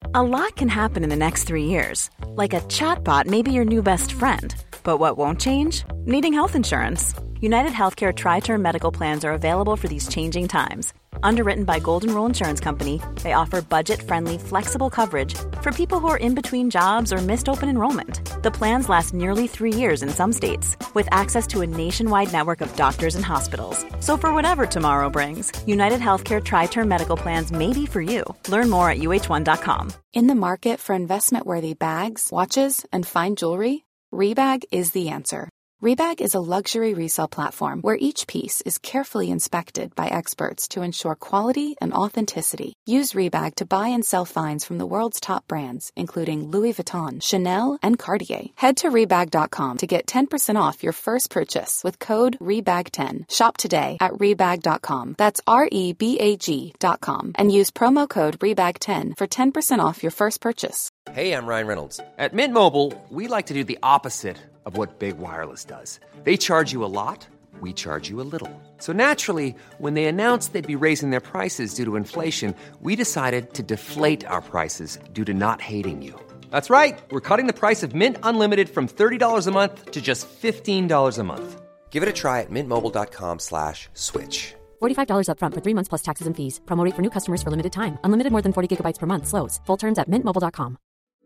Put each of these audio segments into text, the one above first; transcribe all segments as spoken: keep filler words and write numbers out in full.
A lot can happen in the next three years. Like a chatbot may be your new best friend. But what won't change? Needing health insurance. United Healthcare Tri-Term Medical Plans are available for these changing times. Underwritten by Golden Rule Insurance Company, they offer budget-friendly, flexible coverage for people who are in between jobs or missed open enrollment. The plans last nearly three years in some states, with access to a nationwide network of doctors and hospitals. So for whatever tomorrow brings, United Healthcare Tri-Term Medical Plans may be for you. Learn more at U H one dot com. In the market for investment-worthy bags, watches, and fine jewelry, Rebag is the answer. Rebag is a luxury resale platform where each piece is carefully inspected by experts to ensure quality and authenticity. Use Rebag to buy and sell finds from the world's top brands, including Louis Vuitton, Chanel, and Cartier. Head to Rebag dot com to get ten percent off your first purchase with code rebag ten. Shop today at rebag dot com. That's R E B A G dot com. And use promo code rebag ten for ten percent off your first purchase. Hey, I'm Ryan Reynolds. At Mint Mobile, we like to do the opposite of what Big Wireless does. They charge you a lot, we charge you a little. So naturally, when they announced they'd be raising their prices due to inflation, we decided to deflate our prices due to not hating you. That's right. We're cutting the price of Mint Unlimited from thirty dollars a month to just fifteen dollars a month. Give it a try at mintmobile.com slash switch. forty-five dollars up front for three months plus taxes and fees. Promo rate for new customers for limited time. Unlimited more than forty gigabytes per month. Slows full terms at mint mobile dot com.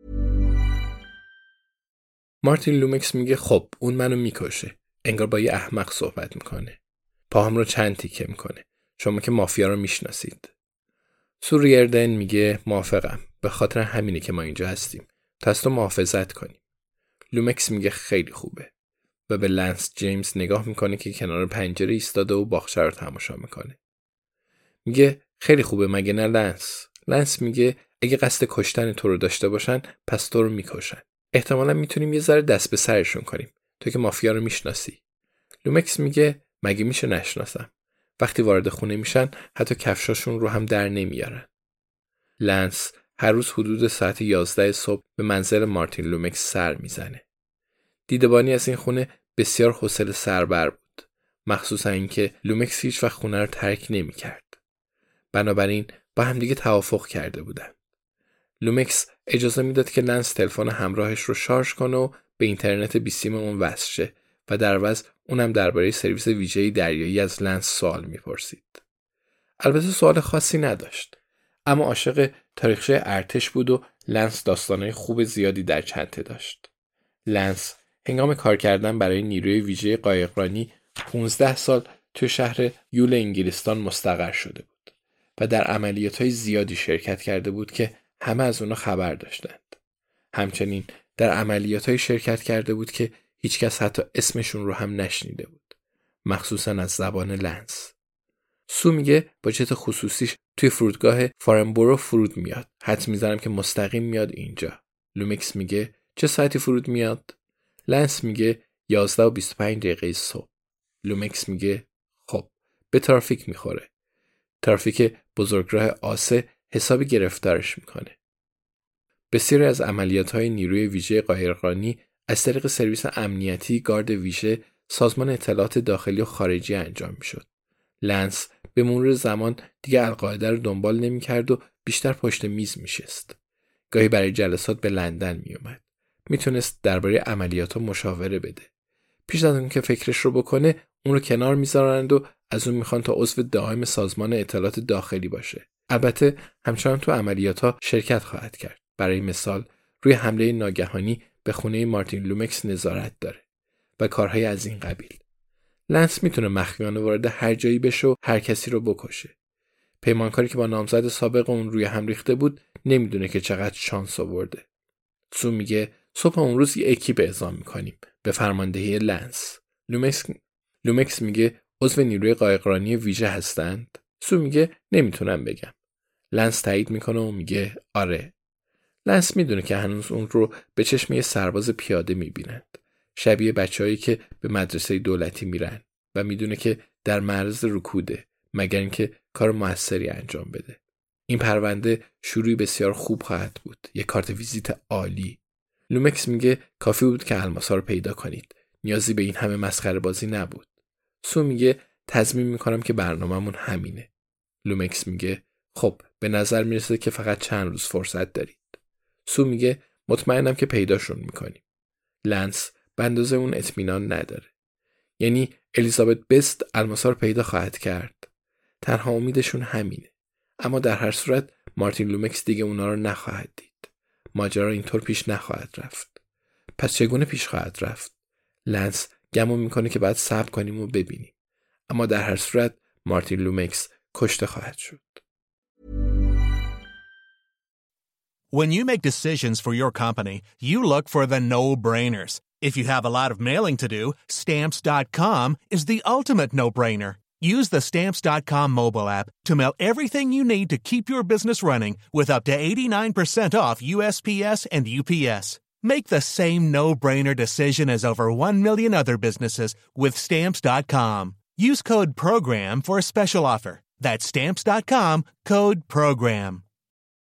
مارتین لومکس میگه خب اون منو میکشه. انگار با یه احمق صحبت میکنه. پاهم رو چند تیکه میکنه. شما که مافیا رو میشناسید. سو ریردن میگه موافقم. به خاطر همینه که ما اینجا هستیم. تا از تو محافظت کنیم. لومکس میگه خیلی خوبه. و به لنس جیمز نگاه میکنه که کنار پنجره ایستاده و باغچه رو تماشا میکنه. میگه خیلی خوبه مگه نه لنس؟ لنس میگه اگه قصد کشتن تو رو داشته باشن پس تو رو میکشن. احتمالاً میتونیم یه ذره دست به سرشون کنیم. تو که مافیا رو میشناسی. لومکس میگه مگه میشه نشناسم؟ وقتی وارد خونه میشن حتی کفشاشون رو هم در نمیارن. لنس هر روز حدود ساعت یازده صبح به منزل مارتین لومکس سر میزنه. دیدبانی از این خونه بسیار حوصله سربر بود. مخصوصا اینکه لومکس هیچ وقت خونه رو ترک نمیکرد. بنابراین با همدیگه توافق کرده بودن. لومکس اجازه میداد که لنس تلفن همراهش رو شارژ کنه و به اینترنت بیسیم اون وصل شه و در عوض اونم درباره سرویس ویژه‌ای دریایی از لنس سوال میپرسید. البته سوال خاصی نداشت، اما عاشق تاریخچه ارتش بود و لنس داستانهای خوب زیادی در چنته داشت. لنس هنگام کار کردن برای نیروی ویژه قایقرانی پانزده سال تو شهر یول انگلستان مستقر شده بود و در عملیات‌های زیادی شرکت کرده بود که همه از اونا خبر داشتند. همچنین در عملیات‌های شرکت کرده بود که هیچکس حتی اسمشون رو هم نشنیده بود. مخصوصاً از زبان لنس. سو میگه با جت خصوصیش توی فرودگاه فارنبورو فرود میاد. حدس میزنم که مستقیم میاد اینجا. لومکس میگه چه ساعتی فرود میاد؟ لنس میگه یازده و بیست و پنج دقیقه صبح. لومکس میگه خب به ترافیک میخوره. ترافیک بزرگراه آسه حسابی گرفتارش میکنه. بسیاری از عملیات‌های نیروی ویژه قایقرانی از طریق سرویس امنیتی گارد ویژه سازمان اطلاعات داخلی و خارجی انجام میشد. لنس به مرور زمان دیگه القاعده رو دنبال نمی‌کرد و بیشتر پشت میز میشست. گاهی برای جلسات به لندن میومد. میتونست درباره عملیات‌ها مشاوره بده. پیش از اون که فکرش رو بکنه، اون رو کنار میذارند و از اون میخوان تا عضو دائم سازمان اطلاعات داخلی باشه. البته همچنان تو عملیات‌ها شرکت خواهد کرد. برای مثال روی حمله ناگهانی به خونه مارتین لومکس نظارت داره و کارهای از این قبیل. لنس میتونه مخفیانه وارد هر جایی بشه و هر کسی رو بکشه. پیمانکاری که با نامزد سابق اون روی هم ریخته بود نمیدونه که چقدر شانس آورده. سو میگه صبح اون روز یه اکیپ اعزام میکنیم به فرماندهی لنس. لومکس لومکس میگه عضو نیروی قایقرانی ویژه هستند. سو میگه نمیتونم بگم. لنس تایید میکنه و میگه آره. لنس میدونه که هنوز اون رو به چشم یه سرباز پیاده میبینند. شبیه بچه‌هایی که به مدرسه دولتی میرن و میدونه که در معرض رکوده مگر اینکه کار موثری انجام بده. این پرونده شروعی بسیار خوب خواهد بود. یک کارت ویزیت عالی. لومکس میگه کافی بود که الماسا رو پیدا کنید. نیازی به این همه مسخره بازی نبود. سو میگه تضمین میکنم که برنامه‌مون همینه. لومکس میگه خب به نظر میرسه که فقط چند روز فرصت دارید. سو میگه مطمئنم که پیداشون میکنیم. لنس به اندازه اون اطمینان نداره. یعنی الیزابت بست الماسا رو پیدا خواهد کرد. تنها امیدشون همینه. اما در هر صورت مارتین لومکس دیگه اونا رو نخواهد دید. ماجرا اینطور پیش نخواهد رفت. پس چگونه پیش خواهد رفت؟ لنس گمون میکنه که باید صبر کنیم و ببینیم. اما در هر صورت مارتین لومکس کشته خواهد شد. When you make decisions for your company, you look for the no-brainers. If you have a lot of mailing to do, Stamps dot com is the ultimate no-brainer. Use the Stamps dot com mobile app to mail everything you need to keep your business running with up to eighty-nine percent off U S P S and U P S. Make the same no-brainer decision as over one million other businesses with Stamps dot com. Use code PROGRAM for a special offer. That's Stamps dot com, code PROGRAM.